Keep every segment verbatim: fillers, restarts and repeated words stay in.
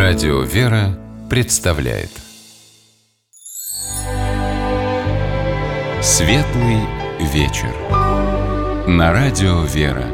Радио «Вера» представляет Светлый вечер на Радио «Вера».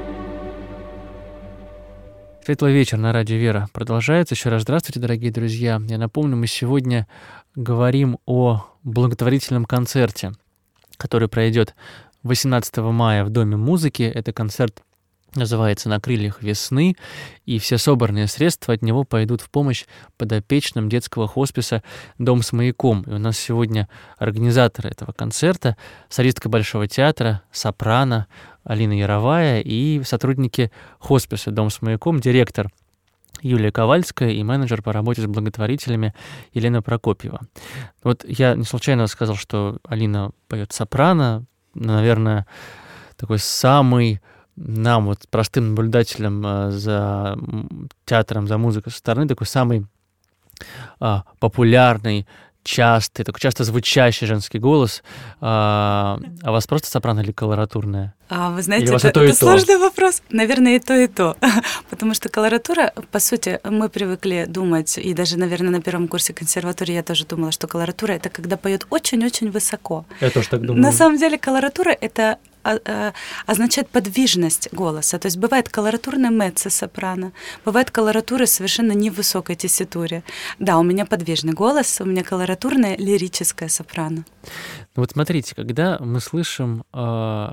Светлый вечер на Радио «Вера» продолжается. Еще раз здравствуйте, дорогие друзья. Я напомню, мы сегодня говорим о благотворительном концерте, который пройдет восемнадцатого мая в Доме музыки. Это концерт называется «На крыльях весны», и все собранные средства от него пойдут в помощь подопечным детского хосписа «Дом с маяком». И у нас сегодня организаторы этого концерта, солистка Большого театра, сопрано Алина Яровая и сотрудники хосписа «Дом с маяком», директор Юлия Ковальская и менеджер по работе с благотворителями Елена Прокопьева. Вот я не случайно сказал, что Алина поет сопрано, наверное, такой самый нам, вот простым наблюдателям за театром, за музыкой со стороны, такой самый а, популярный, частый, такой часто звучащий женский голос. А, а у вас просто сопрано или колоратурная? А, вы знаете, или это, это, это сложный вопрос. Наверное, и то, и то. Потому что колоратура, по сути, мы привыкли думать, и даже, наверное, на первом курсе консерватории я тоже думала, что колоратура — это когда поет очень-очень высоко. Я тоже так думаю. На самом деле колоратура — это означает подвижность голоса. То есть бывает колоратурная меццо-сопрано, бывает колоратура совершенно невысокой тесситуре. Да, у меня подвижный голос, у меня колоратурная лирическая сопрано. Ну вот смотрите, когда мы слышим э,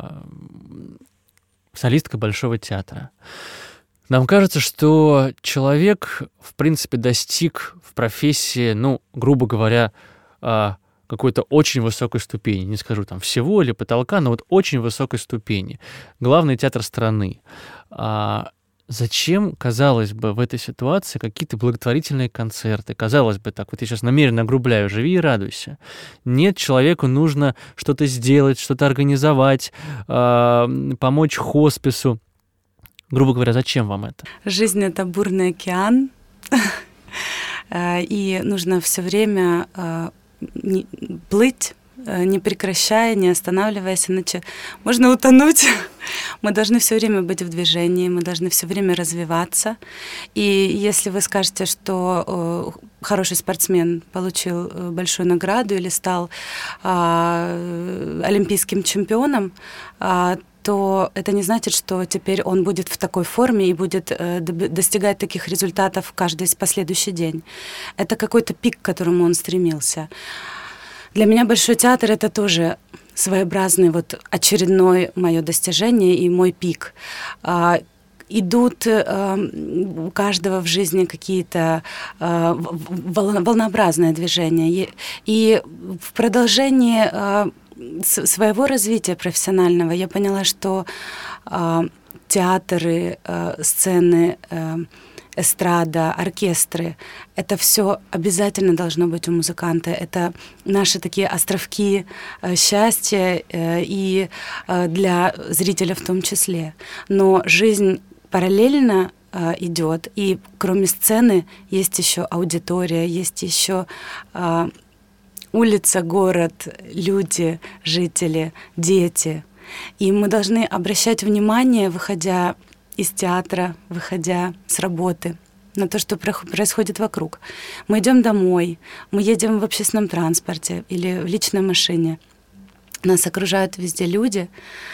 солистка Большого театра, нам кажется, что человек, в принципе, достиг в профессии, ну, грубо говоря, э, какой-то очень высокой ступени, не скажу там всего или потолка, но вот очень высокой ступени. Главный театр страны. А зачем, казалось бы, в этой ситуации какие-то благотворительные концерты? Казалось бы, так вот я сейчас намеренно огрубляю, живи и радуйся. Нет, человеку нужно что-то сделать, что-то организовать, а, помочь хоспису. Грубо говоря, зачем вам это? Жизнь — это бурный океан, и нужно все время Не, плыть, не прекращая, не останавливаясь, иначе можно утонуть. Мы должны все время быть в движении, мы должны все время развиваться. И если вы скажете, что э, хороший спортсмен получил большую награду или стал э, олимпийским чемпионом, э, то это не значит, что теперь он будет в такой форме и будет э, достигать таких результатов каждый последующий день. Это какой-то пик, к которому он стремился. Для меня Большой театр — это тоже своеобразный вот очередное мое достижение и мой пик. А, идут э, у каждого в жизни какие-то э, волнообразные движения. И, и в продолжении э, своего развития профессионального я поняла, что э, театры, э, сцены, э, эстрада, оркестры — это все обязательно должно быть у музыканта. Это наши такие островки э, счастья э, и э, для зрителя в том числе. Но жизнь параллельно э, идет, и кроме сцены есть еще аудитория, есть еще э, улица, город, люди, жители, дети. И мы должны обращать внимание, выходя из театра, выходя с работы, на то, что происходит вокруг. Мы идем домой, мы едем в общественном транспорте или в личной машине. Нас окружают везде люди.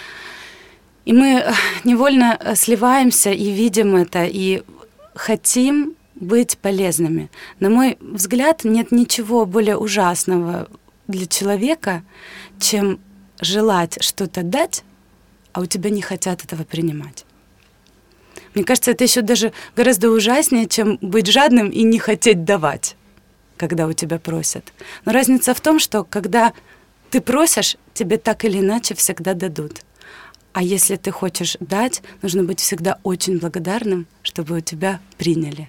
И мы невольно сливаемся и видим это, и хотим быть полезными. На мой взгляд, нет ничего более ужасного для человека, чем желать что-то дать, а у тебя не хотят этого принимать. Мне кажется, это еще даже гораздо ужаснее, чем быть жадным и не хотеть давать, когда у тебя просят. Но разница в том, что когда ты просишь, тебе так или иначе всегда дадут. А если ты хочешь дать, нужно быть всегда очень благодарным, чтобы у тебя приняли.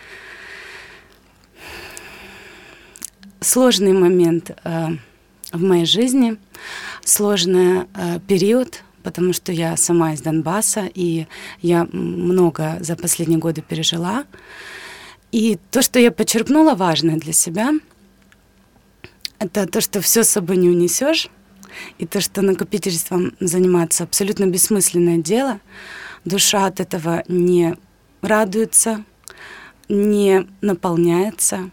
Сложный момент э, в моей жизни, сложный э, период, потому что я сама из Донбасса, и я много за последние годы пережила. И то, что я подчеркнула важное для себя, это то, что все с собой не унесешь, и то, что накопительством заниматься абсолютно бессмысленное дело. Душа от этого не радуется, не наполняется,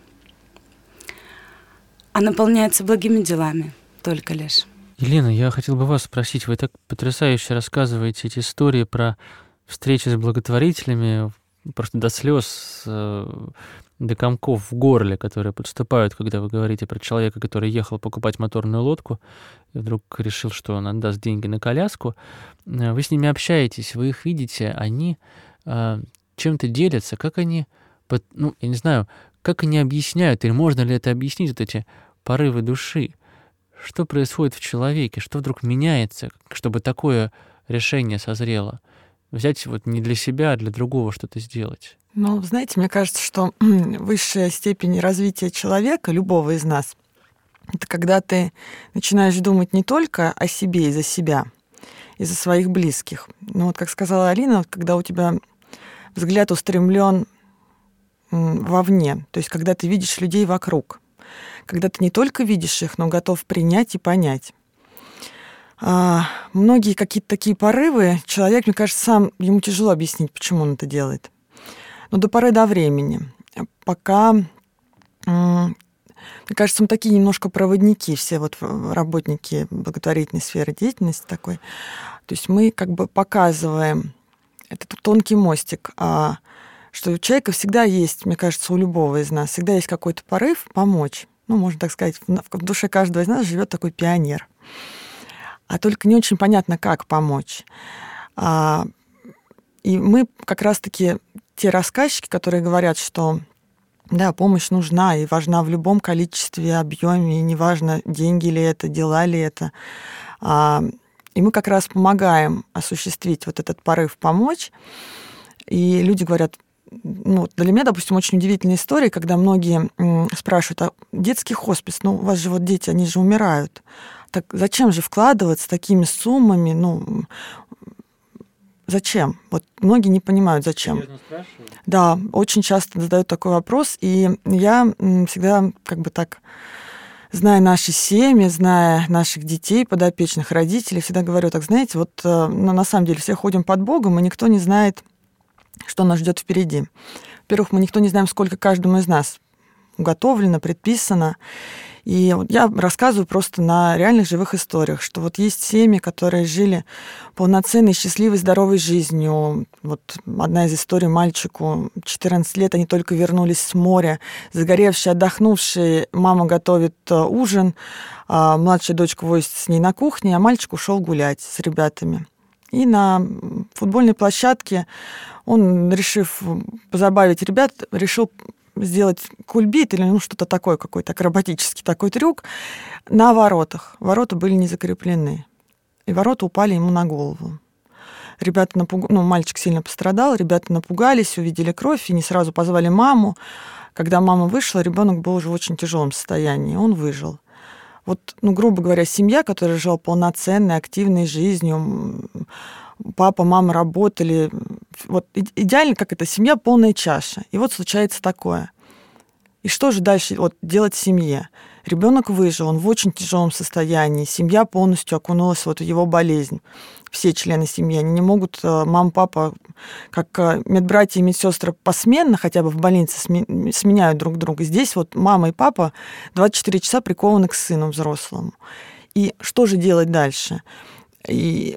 а наполняется благими делами только лишь. Елена, я хотел бы вас спросить, вы так потрясающе рассказываете эти истории про встречи с благотворителями, просто до слез, до комков в горле, которые подступают, когда вы говорите про человека, который ехал покупать моторную лодку, и вдруг решил, что он отдаст деньги на коляску. Вы с ними общаетесь, вы их видите, они э, чем-то делятся, как они, ну, я не знаю, как они объясняют, или можно ли это объяснить, вот эти порывы души? Что происходит в человеке, что вдруг меняется, чтобы такое решение созрело? Взять вот не для себя, а для другого что-то сделать. Ну, знаете, мне кажется, что высшая степень развития человека, любого из нас, это когда ты начинаешь думать не только о себе и за себя, и за своих близких. Ну вот, как сказала Алина, когда у тебя взгляд устремлен вовне, то есть когда ты видишь людей вокруг, когда ты не только видишь их, но готов принять и понять. А, многие какие-то такие порывы, человек, мне кажется, сам, ему тяжело объяснить, почему он это делает. Но до поры до времени. Пока, мне кажется, мы такие немножко проводники, все вот работники благотворительной сферы деятельности такой. То есть мы как бы показываем этот тонкий мостик, а, что у человека всегда есть, мне кажется, у любого из нас, всегда есть какой-то порыв помочь. Ну, можно так сказать, в душе каждого из нас живет такой пионер. А только не очень понятно, как помочь. А, и мы как раз-таки те рассказчики, которые говорят, что да, помощь нужна и важна в любом количестве, объеме, и неважно, деньги ли это, дела ли это. А, и мы как раз помогаем осуществить вот этот порыв помочь. И люди говорят, ну, для меня, допустим, очень удивительная история, когда многие спрашивают, а детский хоспис, ну, у вас же вот дети, они же умирают. Так зачем же вкладываться такими суммами? Ну, зачем? Вот многие не понимают, зачем. Серьезно спрашивают? Да, очень часто задают такой вопрос, и я всегда как бы так, зная наши семьи, зная наших детей, подопечных родителей, всегда говорю, так, знаете, вот ну, на самом деле все ходим под Богом, и никто не знает, что нас ждет впереди. Во-первых, мы никто не знаем, сколько каждому из нас уготовлено, предписано. И я рассказываю просто на реальных живых историях, что вот есть семьи, которые жили полноценной, счастливой, здоровой жизнью. Вот одна из историй: мальчику четырнадцать лет, они только вернулись с моря, загоревшие, отдохнувшие, мама готовит ужин, а младшая дочка возится с ней на кухне, а мальчик ушел гулять с ребятами. И на футбольной площадке он, решив позабавить ребят, решил сделать кульбит или ну, что-то такое, какой-то акробатический такой трюк на воротах. Ворота были не закреплены. И ворота упали ему на голову. Ребята напуг... ну, мальчик сильно пострадал, ребята напугались, увидели кровь и не сразу позвали маму. Когда мама вышла, ребенок был уже в очень тяжелом состоянии, он выжил. Вот, ну, грубо говоря, семья, которая жила полноценной, активной жизнью, папа, мама работали. Вот идеально, как это, семья полная чаша. И вот случается такое. И что же дальше вот, делать в семье? Ребенок выжил, он в очень тяжелом состоянии, семья полностью окунулась вот в его болезнь. Все члены семьи, они не могут, мама, папа, как медбратья и медсестры посменно хотя бы в больнице сменяют друг друга. Здесь вот мама и папа двадцать четыре часа прикованы к сыну взрослому. И что же делать дальше? И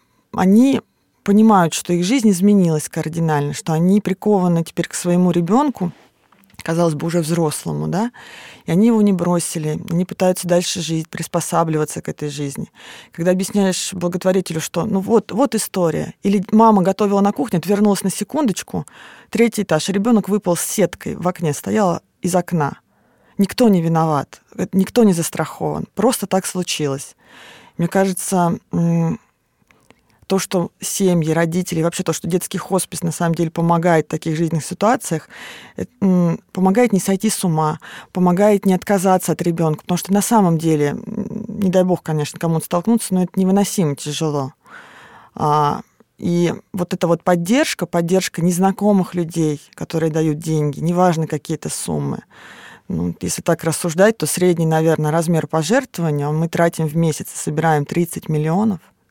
они понимают, что их жизнь изменилась кардинально, что они прикованы теперь к своему ребенку, казалось бы, уже взрослому, да, и они его не бросили, они пытаются дальше жить, приспосабливаться к этой жизни. Когда объясняешь благотворителю, что ну вот, вот история, или мама готовила на кухне, отвернулась на секундочку, третий этаж, ребенок выпал с сеткой в окне, стояла из окна. Никто не виноват, никто не застрахован, просто так случилось. Мне кажется, то, что семьи, родители, вообще то, что детский хоспис на самом деле помогает в таких жизненных ситуациях, помогает не сойти с ума, помогает не отказаться от ребенка, потому что на самом деле, не дай бог, конечно, кому-то столкнуться, но это невыносимо тяжело. И вот эта вот поддержка, поддержка незнакомых людей, которые дают деньги, неважно какие-то суммы. Ну, если так рассуждать, то средний, наверное, размер пожертвования мы тратим в месяц, собираем тридцать миллионов,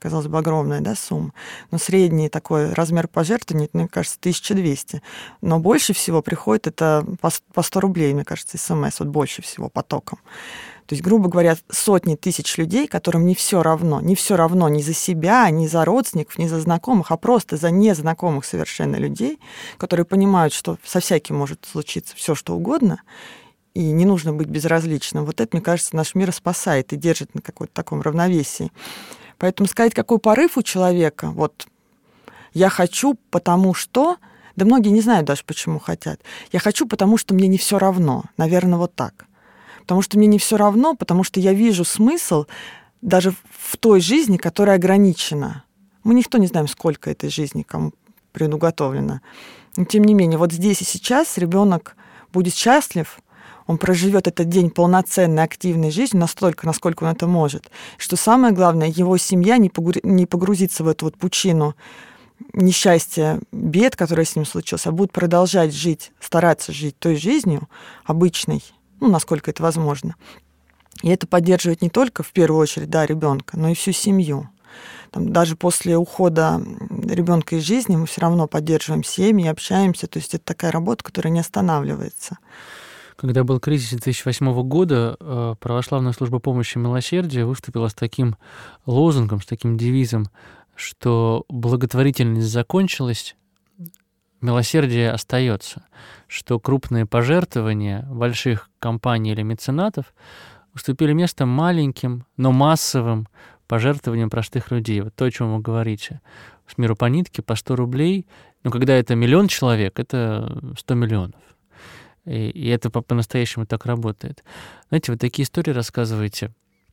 казалось бы, огромная, да, сумма. Но средний такой размер пожертвований, мне кажется, тысяча двести. Но больше всего приходит это по сто рублей, мне кажется, СМС, вот больше всего потоком. То есть, грубо говоря, сотни тысяч людей, которым не все равно, не все равно ни за себя, ни за родственников, ни за знакомых, а просто за незнакомых совершенно людей, которые понимают, что со всяким может случиться все, что угодно, и не нужно быть безразличным. Вот это, мне кажется, наш мир спасает и держит на каком-то таком равновесии. Поэтому сказать, какой порыв у человека, вот я хочу, потому что, да многие не знают даже, почему хотят. Я хочу, потому что мне не все равно. Наверное, вот так. Потому что мне не все равно, потому что я вижу смысл даже в той жизни, которая ограничена. Мы никто не знаем, сколько этой жизни кому предуготовлено. Но тем не менее, вот здесь и сейчас ребенок будет счастлив, он проживет этот день полноценной, активной жизнью настолько, насколько он это может. Что самое главное, его семья не погрузится в эту вот пучину несчастья, бед, которые с ним случилось, а будет продолжать жить, стараться жить той жизнью обычной, ну, насколько это возможно. И это поддерживает не только, в первую очередь, да, ребенка, но и всю семью. Там, даже после ухода ребенка из жизни мы все равно поддерживаем семьи, общаемся. То есть это такая работа, которая не останавливается. Когда был кризис две тысячи восьмого года, православная служба помощи и милосердия выступила с таким лозунгом, с таким девизом, что благотворительность закончилась, милосердие остается, что крупные пожертвования больших компаний или меценатов уступили место маленьким, но массовым пожертвованиям простых людей. Вот то, о чем вы говорите. С миру по нитке, по сто рублей. Но когда это миллион человек, это сто миллионов. И, и это по- по-настоящему так работает. Знаете, вы такие истории рассказываете.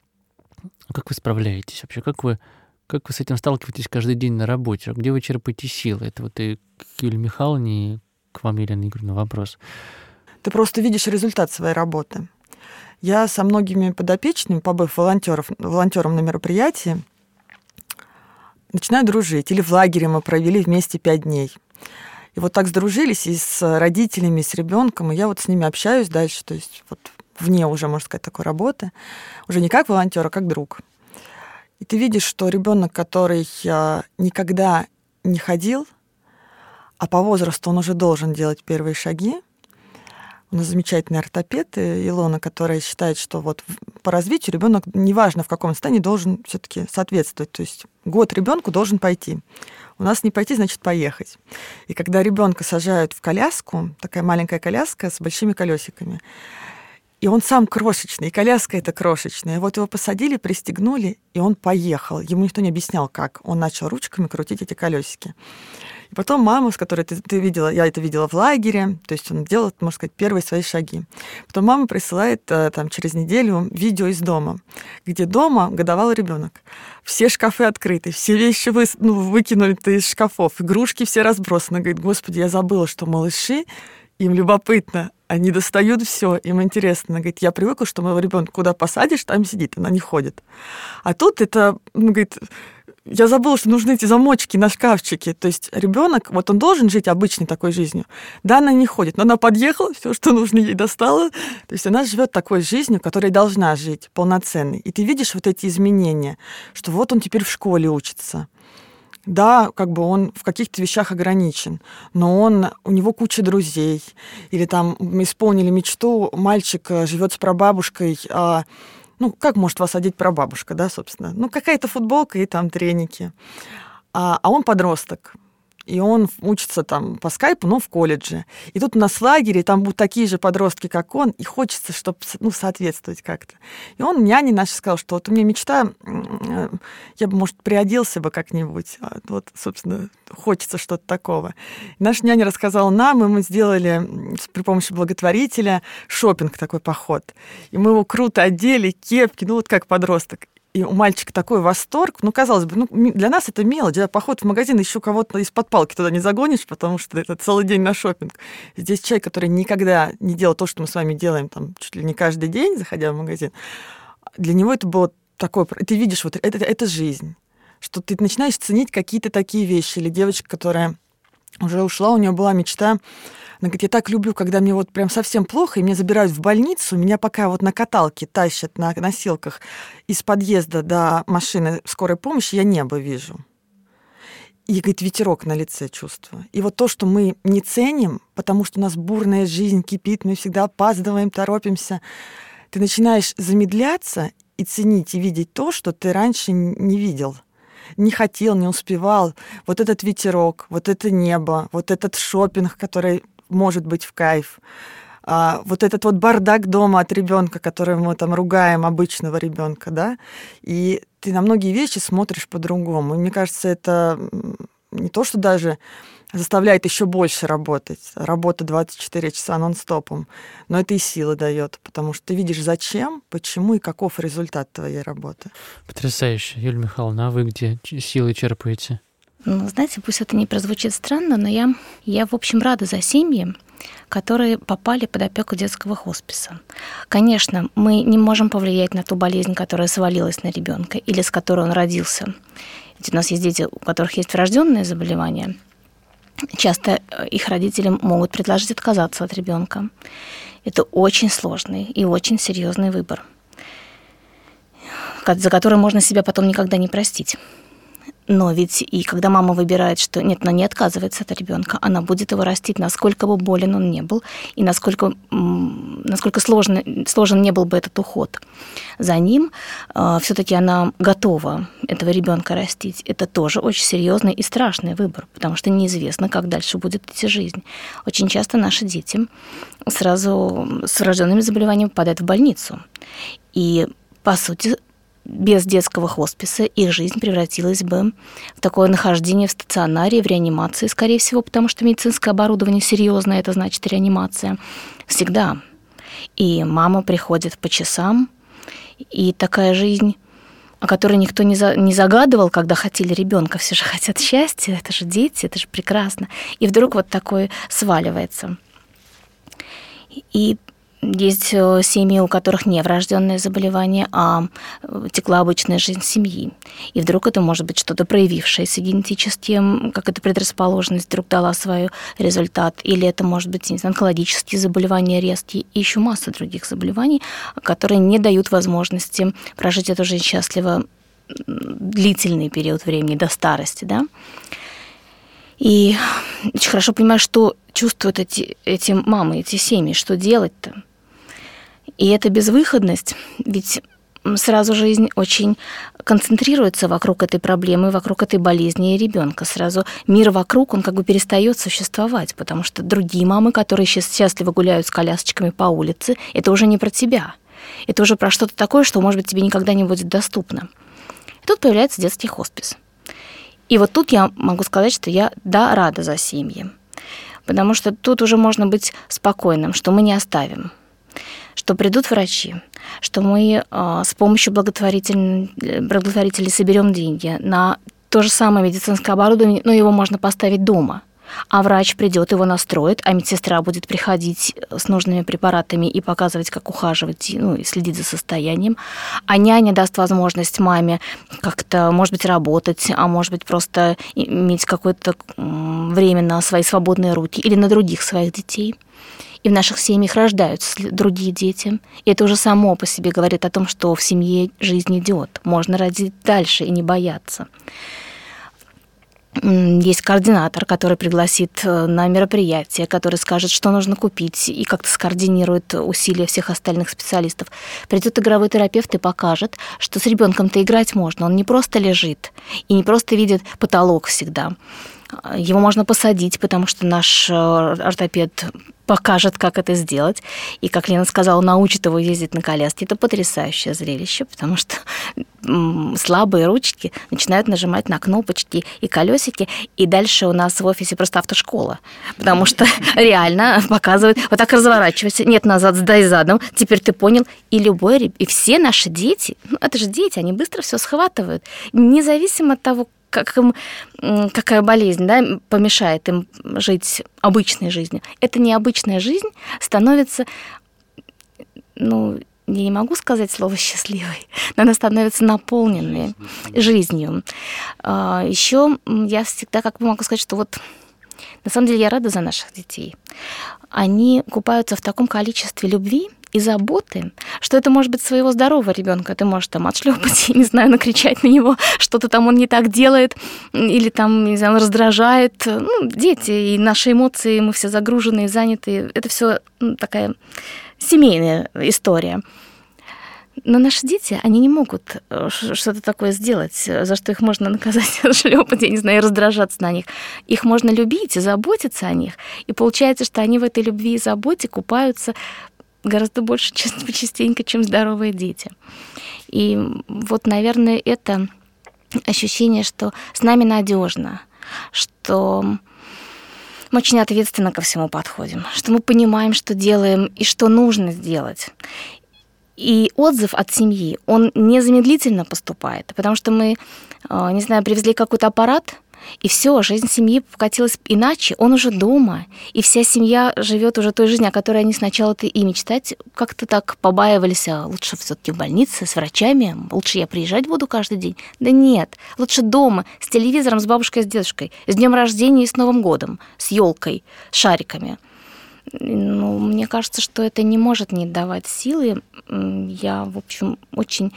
Как вы справляетесь вообще? Как вы Как вы с этим сталкиваетесь каждый день на работе? Где вы черпаете силы? Это вот и к Юлии Михайловне, и к вам, Елена Игоревна, вопрос. Ты просто видишь результат своей работы. Я со многими подопечными, побыв волонтеров, волонтером на мероприятии, начинаю дружить. Или в лагере мы провели вместе пять дней. И вот так сдружились и с родителями, и с ребенком, и я вот с ними общаюсь дальше, то есть вот вне уже, можно сказать, такой работы, уже не как волонтер, а как друг. И ты видишь, что ребенок, который никогда не ходил, а по возрасту он уже должен делать первые шаги. У нас замечательный ортопед Илона, которая считает, что вот по развитию ребенок, неважно в каком состоянии, должен все-таки соответствовать. То есть год ребенку должен пойти. У нас не пойти, значит поехать. И когда ребенка сажают в коляску, такая маленькая коляска с большими колесиками, и он сам крошечный, и коляска эта крошечная. Вот его посадили, пристегнули, и он поехал. Ему никто не объяснял, как. Он начал ручками крутить эти колесики. И потом мама, с которой ты, ты видела, я это видела в лагере, то есть он делал, можно сказать, первые свои шаги. Потом мама присылает там, через неделю видео из дома, где дома годовалый ребенок. Все шкафы открыты, все вещи вы, ну, выкинули из шкафов, игрушки все разбросаны. Говорит, господи, я забыла, что малыши, им любопытно, они достают все, им интересно. Она говорит, я привыкла, что моего ребенка куда посадишь, там сидит, она не ходит. А тут это, ну, говорит, я забыла, что нужны эти замочки на шкафчике. То есть ребенок, вот он должен жить обычной такой жизнью. Да, она не ходит, но она подъехала, все, что нужно, ей достала. То есть она живет такой жизнью, которой должна жить, полноценной. И ты видишь вот эти изменения, что вот он теперь в школе учится. Да, как бы он в каких-то вещах ограничен, но он, у него куча друзей. Или там мы исполнили мечту, мальчик живет с прабабушкой. А, ну, как может вас одеть прабабушка, да, собственно? Ну, какая-то футболка и там треники. А, а он подросток. И он учится там по скайпу, но в колледже. И тут у нас в лагере, там будут такие же подростки, как он, и хочется, чтобы, ну, соответствовать как-то. И он няне нашей сказал, что вот у меня мечта, я бы, может, приоделся бы как-нибудь. Вот, собственно, хочется что-то такого. И наша няня рассказала нам, и мы сделали при помощи благотворителя шопинг, такой поход. И мы его круто одели, кепки, ну, вот как подросток. И у мальчика такой восторг. Ну, казалось бы, ну, для нас это мелочь. Да? Поход в магазин, еще кого-то из-под палки туда не загонишь, потому что это целый день на шопинг. Здесь человек, который никогда не делал то, что мы с вами делаем, там, чуть ли не каждый день, заходя в магазин, для него это было такое... Ты видишь, вот это, это жизнь. Что ты начинаешь ценить какие-то такие вещи. Или девочка, которая уже ушла, у нее была мечта Она говорит, я так люблю, когда мне вот прям совсем плохо, и меня забирают в больницу, меня пока вот на каталке тащат на носилках из подъезда до машины скорой помощи, я небо вижу. И, говорит, ветерок на лице чувствую. И вот то, что мы не ценим, потому что у нас бурная жизнь кипит, мы всегда опаздываем, торопимся, ты начинаешь замедляться и ценить, и видеть то, что ты раньше не видел, не хотел, не успевал. Вот этот ветерок, вот это небо, вот этот шопинг, который может быть в кайф, а, вот этот вот бардак дома от ребенка, который мы там ругаем, обычного ребенка, да, и ты на многие вещи смотришь по-другому. И мне кажется, это не то, что даже заставляет еще больше работать, работа двадцать четыре часа нон-стопом, но это и силы дает, потому что ты видишь, зачем, почему и каков результат твоей работы. Потрясающе. Юлия Михайловна, а вы где силы черпаете? Ну, знаете, пусть это не прозвучит странно, но я, я, в общем, рада за семьи, которые попали под опеку детского хосписа. Конечно, мы не можем повлиять на ту болезнь, которая свалилась на ребенка или с которой он родился. Ведь у нас есть дети, у которых есть врожденные заболевания. Часто их родители могут предложить отказаться от ребенка. Это очень сложный и очень серьезный выбор, за который можно себя потом никогда не простить. Но ведь и когда мама выбирает, что нет, она не отказывается от ребенка, она будет его растить, насколько бы болен он не был, и насколько, насколько сложно, сложен не был бы этот уход за ним, все-таки она готова этого ребенка растить. Это тоже очень серьезный и страшный выбор, потому что неизвестно, как дальше будет идти жизнь. Очень часто наши дети сразу с врожденными заболеваниями попадают в больницу. И, по сути, без детского хосписа их жизнь превратилась бы в такое нахождение в стационаре, в реанимации, скорее всего, потому что медицинское оборудование серьезное, это значит реанимация, всегда. И мама приходит по часам, и такая жизнь, о которой никто не, за, не загадывал, когда хотели ребенка, все же хотят счастья, это же дети, это же прекрасно. И вдруг вот такое сваливается. И есть семьи, у которых не врожденное заболевание, а текла обычная жизнь семьи. И вдруг это может быть что-то проявившееся генетически, как эта предрасположенность вдруг дала свой результат. Или это может быть, не знаю, онкологические заболевания резкие и еще масса других заболеваний, которые не дают возможности прожить эту жизнь счастливо длительный период времени, до старости, да. И очень хорошо понимаю, что чувствуют эти, эти мамы, эти семьи, что делать-то. И эта безвыходность, ведь сразу жизнь очень концентрируется вокруг этой проблемы, вокруг этой болезни и ребенка. Сразу мир вокруг, он как бы перестает существовать, потому что другие мамы, которые счастливо гуляют с колясочками по улице, это уже не про тебя. Это уже про что-то такое, что, может быть, тебе никогда не будет доступно. И тут появляется детский хоспис. И вот тут я могу сказать, что я, да, рада за семьи, потому что тут уже можно быть спокойным, что мы не оставим, что придут врачи, что мы э, с помощью благотворителей, благотворителей соберем деньги на то же самое медицинское оборудование, но его можно поставить дома. А врач придет, его настроит, а медсестра будет приходить с нужными препаратами и показывать, как ухаживать, ну, и следить за состоянием. А няня даст возможность маме как-то, может быть, работать, а может быть, просто иметь какое-то время на свои свободные руки или на других своих детей. И в наших семьях рождаются другие дети. И это уже само по себе говорит о том, что в семье жизнь идет. Можно родить дальше и не бояться. Есть координатор, который пригласит на мероприятие, который скажет, что нужно купить, и как-то скоординирует усилия всех остальных специалистов. Придет игровой терапевт и покажет, что с ребенком-то играть можно. Он не просто лежит и не просто видит потолок всегда. Его можно посадить, потому что наш ортопед покажет, как это сделать. И, как Лена сказала, научит его ездить на коляске. Это потрясающее зрелище, потому что слабые ручки начинают нажимать на кнопочки и колесики, и дальше у нас в офисе просто автошкола, потому что реально показывают, вот так разворачивайся, нет, назад, сдай задом, теперь ты понял. И любой, и все наши дети, ну это же дети, они быстро все схватывают, независимо от того, как им, какая болезнь, да, помешает им жить обычной жизнью. Эта необычная жизнь становится, ну, я не могу сказать слово «счастливой», но она становится наполненной жизнью. Еще я всегда как бы могу сказать, что вот На самом деле я рада за наших детей. Они купаются в таком количестве любви и заботы, что это может быть своего здорового ребенка. Ты можешь там отшлепать, не знаю, накричать на него, что-то там он не так делает, или там, не знаю, он раздражает. Ну, дети и наши эмоции, мы все загруженные, занятые. Это все ну, такая семейная история. Но наши дети, они не могут что-то такое сделать, за что их можно наказать, шлепать, я не знаю, и раздражаться на них. Их можно любить и заботиться о них. И получается, что они в этой любви и заботе купаются гораздо больше частенько, чем здоровые дети. И вот, наверное, это ощущение, что с нами надежно, что мы очень ответственно ко всему подходим, что мы понимаем, что делаем и что нужно сделать. И отзыв от семьи, он незамедлительно поступает, потому что мы, не знаю, привезли какой-то аппарат, и все, жизнь семьи покатилась иначе, он уже дома, и вся семья живет уже той жизнью, о которой они сначала-то и мечтать как-то так побаивались, а лучше все-таки в больнице с врачами, лучше я приезжать буду каждый день. Да нет, лучше дома, с телевизором, с бабушкой, с дедушкой, с днем рождения и с Новым годом, с елкой, с шариками. Ну, мне кажется, что это не может не давать силы. Я, в общем, очень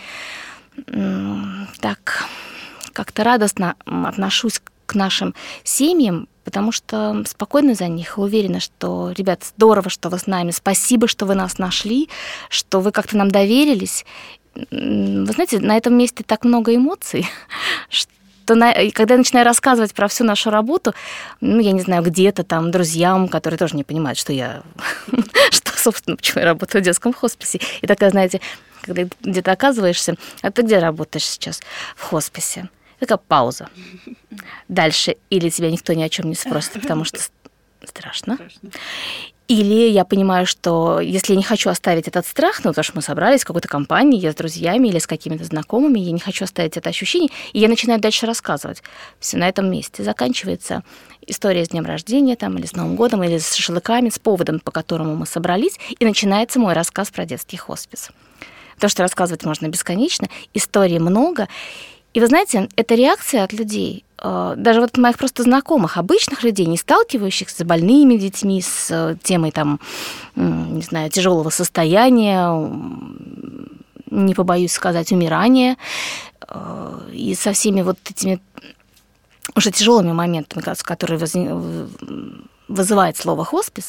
так как-то радостно отношусь к нашим семьям, потому что спокойно за них, уверена, что, ребят, здорово, что вы с нами, спасибо, что вы нас нашли, что вы как-то нам доверились. Вы знаете, на этом месте так много эмоций, что то на, когда я начинаю рассказывать про всю нашу работу, ну, я не знаю, где-то там друзьям, которые тоже не понимают, что я, что, собственно, почему я работаю в детском хосписе. И такая, знаете, когда где-то оказываешься, а ты где работаешь сейчас? В хосписе. Такая пауза. Дальше или тебя никто ни о чем не спросит, потому что страшно. страшно. Или я понимаю, что если я не хочу оставить этот страх, ну, потому что мы собрались в какой-то компании, я с друзьями или с какими-то знакомыми, я не хочу оставить это ощущение, и я начинаю дальше рассказывать. Все на этом месте. Заканчивается история с днем рождения, там, или с Новым годом, или с шашлыками, с поводом, по которому мы собрались, и начинается мой рассказ про детский хоспис. То, что рассказывать можно бесконечно, историй много. И вы знаете, это реакция от людей, даже вот моих просто знакомых, обычных людей, не сталкивающихся с больными детьми, с темой там, не знаю, тяжелого состояния, не побоюсь сказать, умирания, и со всеми вот этими уже тяжелыми моментами, которые вызывает слово «хоспис».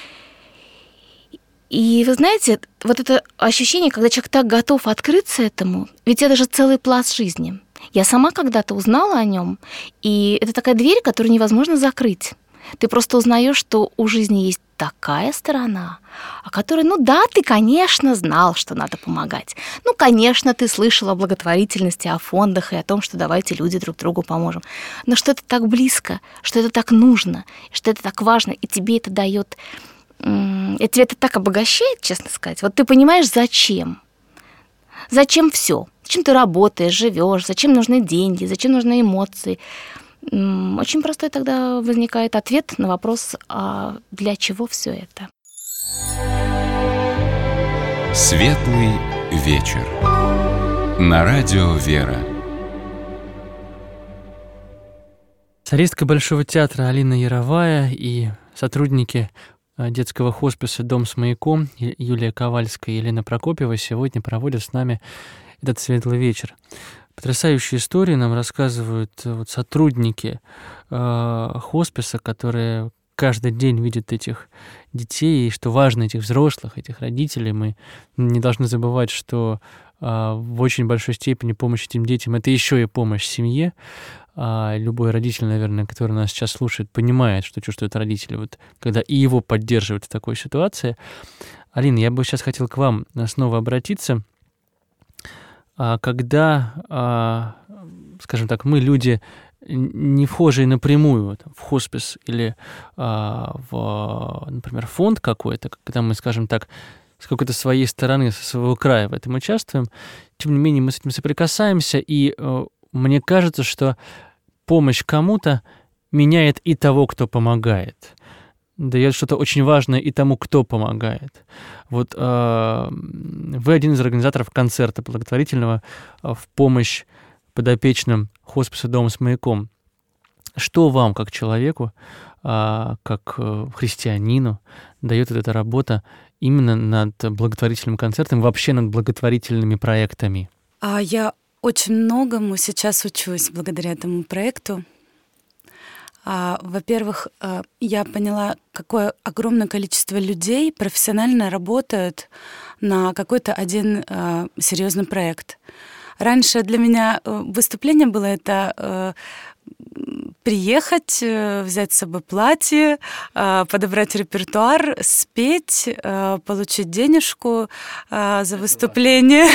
И вы знаете, вот это ощущение, когда человек так готов открыться этому, ведь это же целый пласт жизни. Я сама когда-то узнала о нем, и это такая дверь, которую невозможно закрыть. Ты просто узнаешь, что у жизни есть такая сторона, о которой, ну да, ты, конечно, знал, что надо помогать. Ну, конечно, ты слышал о благотворительности, о фондах и о том, что давайте люди друг другу поможем. Но что это так близко, что это так нужно, что это так важно, и тебе это дает... И тебе это так обогащает, честно сказать. Вот ты понимаешь, зачем. Зачем все? Зачем ты работаешь, живешь? Зачем нужны деньги? Зачем нужны эмоции? Очень простой тогда возникает ответ на вопрос, а для чего все это? Светлый вечер. На радио «Вера». Солистка Большого театра Алина Яровая и сотрудники детского хосписа «Дом с маяком» Юлия Ковальская и Елена Прокопьева сегодня проводят с нами этот светлый вечер. Потрясающие истории нам рассказывают вот сотрудники э, хосписа, которые каждый день видят этих детей, и что важно этих взрослых, этих родителей. Мы не должны забывать, что э, в очень большой степени помощь этим детям — это еще и помощь семье. А любой родитель, наверное, который нас сейчас слушает, понимает, что чувствуют родители, вот, когда и его поддерживают в такой ситуации. Алина, я бы сейчас хотел к вам снова обратиться. Когда, скажем так, мы, люди, не вхожие напрямую в хоспис или в, например, фонд какой-то, когда мы, скажем так, с какой-то своей стороны, со своего края в этом участвуем, тем не менее мы с этим соприкасаемся, и мне кажется, что помощь кому-то меняет и того, кто помогает. Дает что-то очень важное и тому, кто помогает. Вот э, вы один из организаторов концерта благотворительного в помощь подопечным хосписа «Дом с маяком». Что вам, как человеку, как христианину, дает эта работа именно над благотворительным концертом, вообще над благотворительными проектами? Я очень многому сейчас учусь благодаря этому проекту. Во-первых, я поняла, какое огромное количество людей профессионально работают на какой-то один серьезный проект. Раньше для меня выступление было это приехать, взять с собой платье, подобрать репертуар, спеть, получить денежку за выступление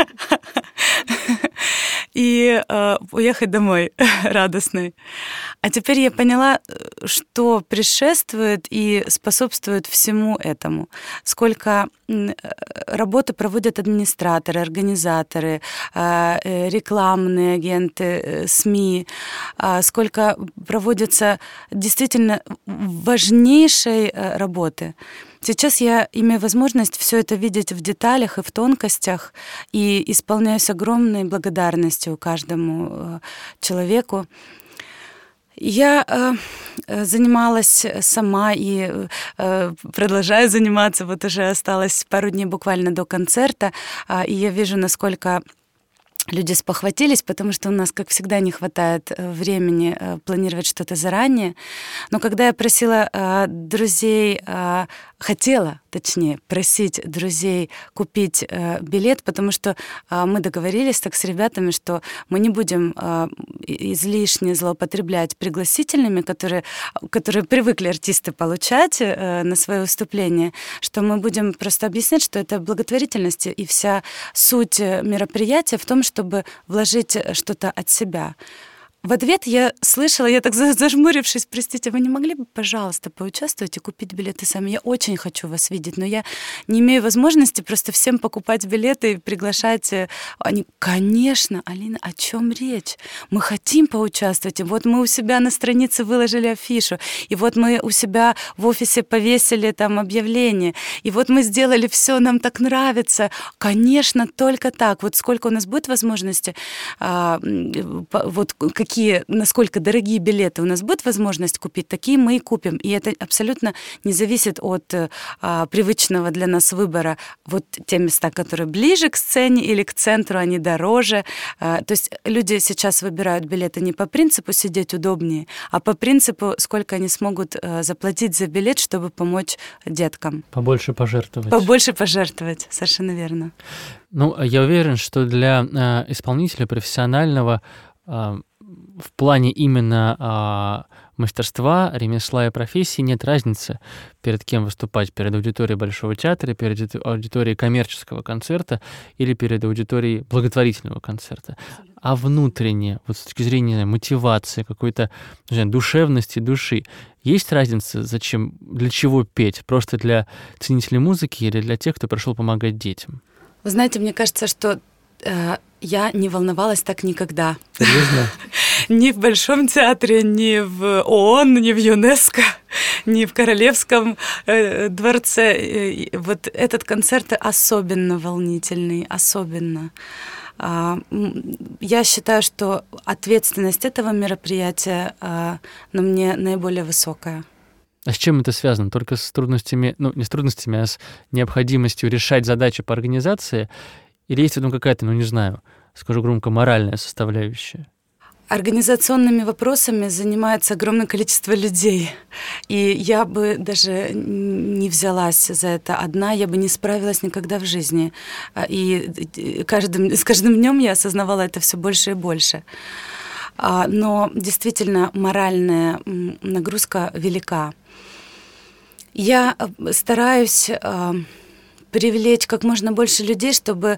и уехать домой радостной. А теперь я поняла, что предшествует и способствует всему этому. Сколько работы проводят администраторы, организаторы, рекламные агенты, СМИ, сколько проводится действительно важнейшей работы. Сейчас я имею возможность все это видеть в деталях и в тонкостях, и исполняюсь огромной благодарностью каждому человеку. Я э, занималась сама и э, продолжаю заниматься. Вот уже осталось пару дней буквально до концерта, э, и я вижу, насколько люди спохватились, потому что у нас, как всегда, не хватает времени планировать что-то заранее. Но когда я просила э, друзей, э, хотела, точнее, просить друзей купить э, билет, потому что э, мы договорились так с ребятами, что мы не будем э, излишне злоупотреблять пригласительными, которые, которые привыкли артисты получать э, на свои выступления, что мы будем просто объяснять, что это благотворительность, и вся суть мероприятия в том, что чтобы вложить что-то от себя. В ответ я слышала, я так зажмурившись, простите, вы не могли бы, пожалуйста, поучаствовать и купить билеты сами? Я очень хочу вас видеть, но я не имею возможности просто всем покупать билеты и приглашать. Они, конечно, Алина, о чем речь? Мы хотим поучаствовать. И вот мы у себя на странице выложили афишу, и вот мы у себя в офисе повесили там объявление, и вот мы сделали все, нам так нравится. Конечно, только так. Вот сколько у нас будет возможности, а, вот какие Какие, насколько дорогие билеты у нас будет возможность купить, такие мы и купим. И это абсолютно не зависит от а, привычного для нас выбора. Вот те места, которые ближе к сцене или к центру, они дороже. А, то есть люди сейчас выбирают билеты не по принципу сидеть удобнее, а по принципу, сколько они смогут а, заплатить за билет, чтобы помочь деткам. Побольше пожертвовать. Побольше пожертвовать, совершенно верно. Ну, я уверен, что для а, исполнителя профессионального а, в плане именно а, мастерства, ремесла и профессии нет разницы, перед кем выступать, перед аудиторией Большого театра, перед аудиторией коммерческого концерта или перед аудиторией благотворительного концерта. А внутренне, вот с точки зрения мотивации, какой-то, не знаю, душевности души, есть разница, зачем, для чего петь? Просто для ценителей музыки или для тех, кто пришел помогать детям? Вы знаете, мне кажется, что э, я не волновалась так никогда. Серьезно? Ни в Большом театре, ни в ООН, ни в ЮНЕСКО, ни в Королевском э, дворце. Вот этот концерт особенно волнительный, особенно. А, я считаю, что ответственность этого мероприятия а, на мне наиболее высокая. А с чем это связано? Только с трудностями, ну, не с трудностями, а с необходимостью решать задачи по организации? Или есть в этом какая-то, ну, не знаю, скажу громко, моральная составляющая? Организационными вопросами занимается огромное количество людей. И я бы даже не взялась за это одна, я бы не справилась никогда в жизни. И каждым, с каждым днем я осознавала это все больше и больше. Но действительно моральная нагрузка велика. Я стараюсь привлечь как можно больше людей, чтобы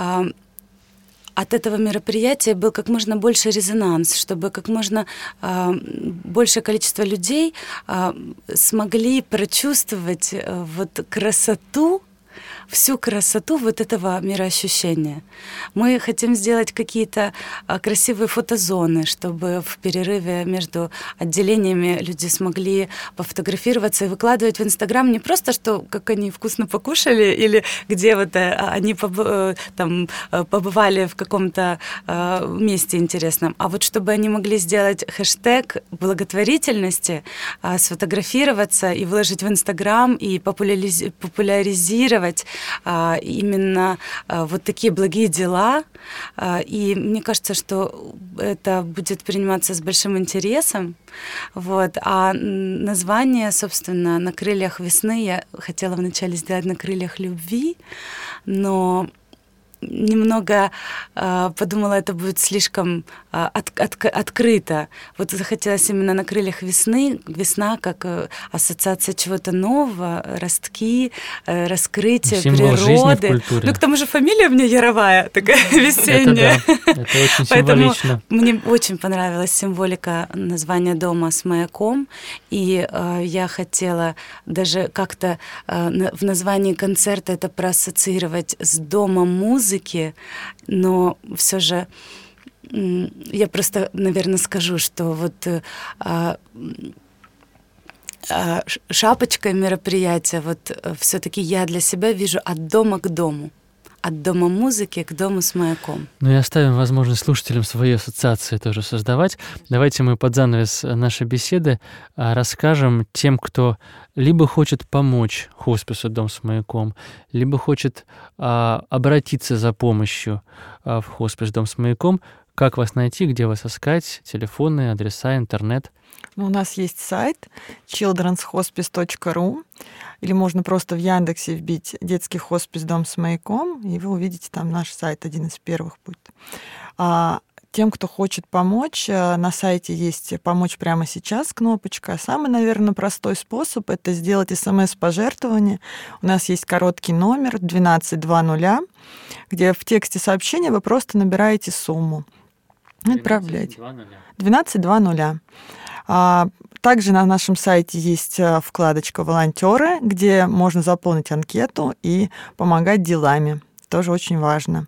от этого мероприятия был как можно больше резонанс, чтобы как можно э, большее количество людей э, смогли прочувствовать э, вот красоту всю красоту вот этого мироощущения. Мы хотим сделать какие-то красивые фотозоны, чтобы в перерыве между отделениями люди смогли пофотографироваться и выкладывать в Инстаграм не просто, что как они вкусно покушали или где вот они там побывали в каком-то месте интересном, а вот чтобы они могли сделать хэштег благотворительности, сфотографироваться и выложить в Инстаграм и популяриз- популяризировать а, именно а, вот такие благие дела. А, и мне кажется, что это будет приниматься с большим интересом. Вот. А название, собственно, «На крыльях весны» я хотела вначале сделать «На крыльях любви», но немного э, подумала, это будет слишком э, от, от, открыто. Вот захотелось именно «На крыльях весны». Весна как э, ассоциация чего-то нового, ростки, э, раскрытие символ природы. Жизни в культуре. Ну, к тому же фамилия у меня Яровая, такая весенняя. Это да, это очень Поэтому символично. Мне очень понравилась символика названия дома с маяком, и э, я хотела даже как-то э, в названии концерта это проассоциировать с домом музыки, но все же я просто, наверное, скажу, что вот а, а, шапочкой мероприятия вот все-таки я для себя вижу от дома к дому. От дома музыки к дому с маяком. Ну и оставим возможность слушателям свои ассоциации тоже создавать. Давайте мы под занавес нашей беседы расскажем тем, кто либо хочет помочь хоспису «Дом с маяком», либо хочет а, обратиться за помощью а, в хоспис «Дом с маяком», как вас найти, где вас искать, телефоны, адреса, интернет. Ну, у нас есть сайт children's hospice точка ру, или можно просто в Яндексе вбить «Детский хоспис Дом с маяком», и вы увидите там наш сайт, один из первых будет. А тем, кто хочет помочь, на сайте есть «Помочь прямо сейчас» кнопочка. Самый, наверное, простой способ — это сделать смс-пожертвование. У нас есть короткий номер двенадцать двадцать, где в тексте сообщения вы просто набираете сумму. Отправляйте. двенадцать двадцать. А также на нашем сайте есть вкладочка «Волонтеры», где можно заполнить анкету и помогать делами. Тоже очень важно.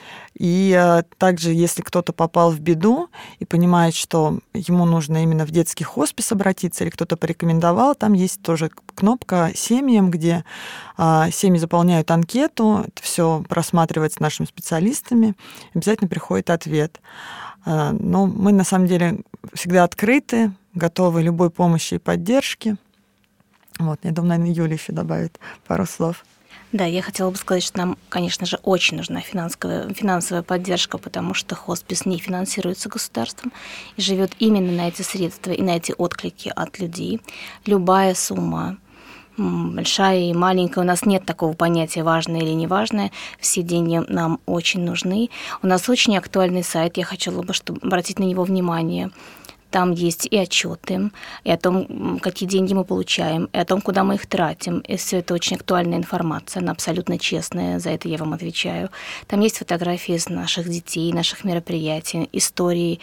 И также, если кто-то попал в беду и понимает, что ему нужно именно в детский хоспис обратиться, или кто-то порекомендовал, там есть тоже кнопка «Семьям», где семьи заполняют анкету, это все просматривается нашими специалистами, обязательно приходит ответ. Но мы, на самом деле, всегда открыты, готовы любой помощи и поддержки. Вот, я думаю, наверное, Юля еще добавит пару слов. Да, я хотела бы сказать, что нам, конечно же, очень нужна финансовая, финансовая поддержка, потому что хоспис не финансируется государством и живет именно на эти средства и на эти отклики от людей. Любая сумма, большая и маленькая, у нас нет такого понятия важное или неважное, все деньги нам очень нужны. У нас очень актуальный сайт, я хотела бы чтобы, обратить на него внимание. Там есть и отчеты, и о том, какие деньги мы получаем, и о том, куда мы их тратим. И все это очень актуальная информация, она абсолютно честная, за это я вам отвечаю. Там есть фотографии из наших детей, наших мероприятий, истории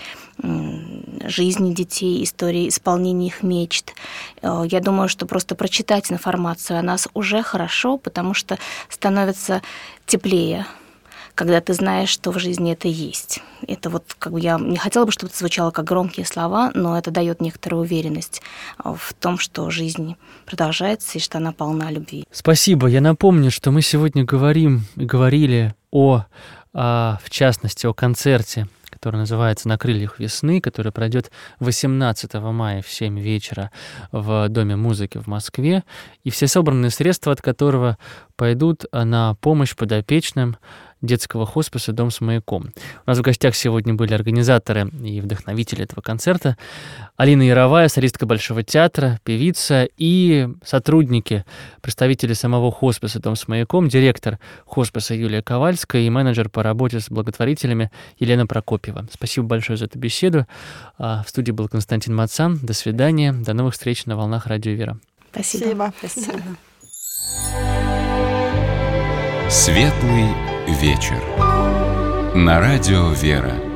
жизни детей, истории исполнения их мечт. Я думаю, что просто прочитать информацию о нас уже хорошо, потому что становится теплее, когда ты знаешь, что в жизни это есть. Это вот, как бы я не хотела бы, чтобы это звучало как громкие слова, но это дает некоторую уверенность в том, что жизнь продолжается и что она полна любви. Спасибо. Я напомню, что мы сегодня говорим и говорили о, о, в частности, о концерте, который называется «На крыльях весны», который пройдет восемнадцатого мая в семь вечера в Доме музыки в Москве, и все собранные средства от которого пойдут на помощь подопечным детского хосписа «Дом с маяком». У нас в гостях сегодня были организаторы и вдохновители этого концерта Алина Яровая, солистка Большого театра, певица, и сотрудники, представители самого хосписа «Дом с маяком», директор хосписа Юлия Ковальская и менеджер по работе с благотворителями Елена Прокопьева. Спасибо большое за эту беседу. В студии был Константин Мацан. До свидания. До новых встреч на волнах Радио Вера. Спасибо. Спасибо. Спасибо. Светлый вечер. На радио Вера.